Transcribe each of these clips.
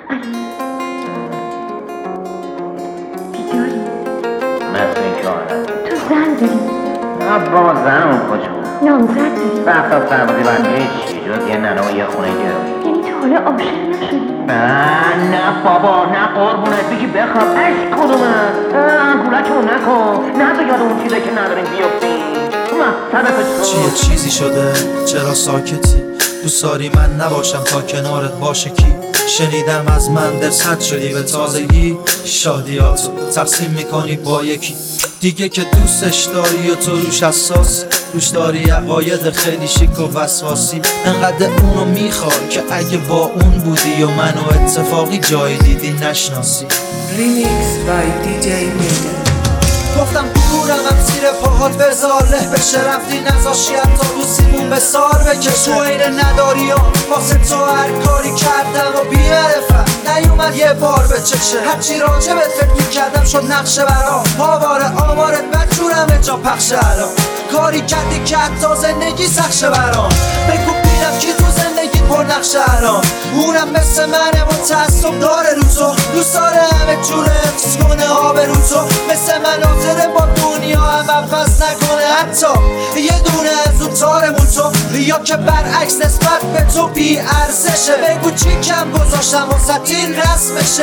بیداری؟ مثل این که آره. تو زن داری؟ نه با زن اون کجا نامزد داری؟ وقتا سربازی بنده چی جز یه ننه و یه خونه گرون. یعنی تا حالا عاشق نشدی؟ نه بابا نه قربونت بگی بخواب اش کدومه انگولکمون نکن نه تو یاد اون چیزه که نداریم بیفتیم چیه چیزی شده چرا ساکتی دوست داری من نباشم تا کنارت باشه کی شنیدم از من درصد شدی به تازگی شادیاتو تقسیم میکنی با یکی دیگه که دوستش داری و تو روش حساس روش داری عقاید خیلی شیک و وسواسی انقدر اونو میخوای که اگه با اون بودی و منو اتفاقی جای دیدی نشناسی. ریمیکس بای دیجی میدن. گفتم دورم زیر پاهات بذار له بشه رفتی نذاشی حتی رو سیمون به سار بکش تو اینه نداری ها واسه تو هر کاری کردم و بی‌معرفت نیومد یه بار به چشه هرچی راجبت فکر میکردم شد نقشه برام پاواره آمارت بدجورمه جا پخشه الان کاری کردی که حتی زندگی سخشه برام بگو بینم کی تو زندگی پر نقشه الان اونم مثل منه متعصب داره رو تو دوست داره همه جوره حفظ کنه آبرو تو مثل مناظره با دنیا هم عوض نکنه حتی یه دونه از اون تارمون تو یا که برعکس نسبت به تو بی ارزشه بگو چی کم گذاشتم واسه این رسمشه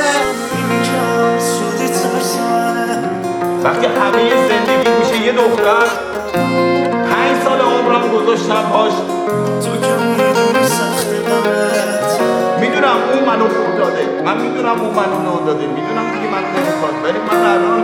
وقتی همه زندگی میشه یه دختر 5 سال عمرم گذاشتم باش تو که میدونی سخت قمت میدونم اون منو خور داده من میدونم اون منو نو داده میدونم دیگه من نمیخواد ولی من الان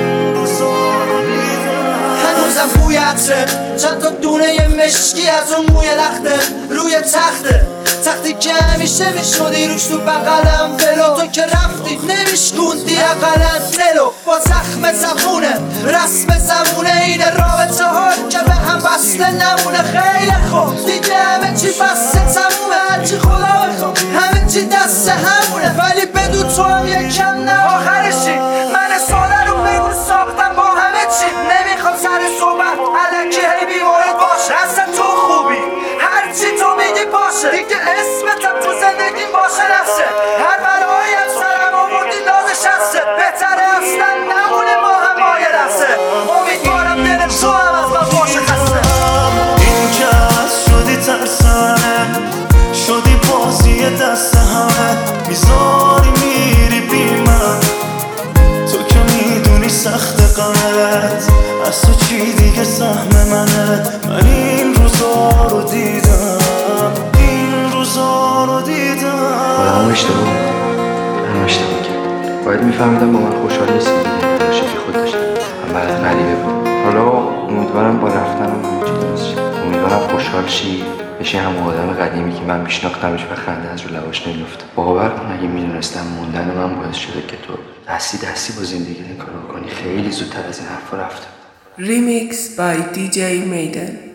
هنوزم بوی عطره چند تا دونه یه مشکی از اون موی لخته روی تخته تختی که همیشه میشودی روش تو بغلم ولو تو که رفتی نمیشکوندی اقلن دلو با زخم زمونه رسم زمونه اینه رابطه ها که به هم بسته نمونه خیلی خوب دیگه همه چی بسته تمومه هرچی خدا بخوام همه چی دست همونه ولی بدون تو هم یکم نه آخرشی من ساله رو بگو ساختم با همه چی نمیخوام سر صحبت علکی هی بیمارد باشه اصلا تو خوبی هرچی تو میگی باشه دیگه اسمتم تو زندگی باشه نفسه هر بلایی هم سرم آوردی نازش هسته بهتره اصلا نمونه ما هم مایه رفته امیدوارم دل تو هم از من باشه خسته این که از شدی ترسانه شدی بازی دست همه میذاری میری بی من تو که میدونی سخت قمت از تو چی دیگه سهم منه من این روزا رو دیدم این روزا رو دیدم خودم اشتباه من اشتباه کردم باید میفهمیدم با من خوشحال نیستی دیگه تلاشی که خود داشتم من برات غریبه بود حالا امیدوارم با رفتنم همه چی درست شه امیدوارم خوشحال شی بشی همون آدم قدیمی که من میشناختمش و خنده از رو لباش نمیفته باور کن اگه میدونستم موندن من باعث شده که تو دستی با زندگی این کارو بکنی خیلی زودتر از این حرفا رفته ریمیکس بای دیجی میدن.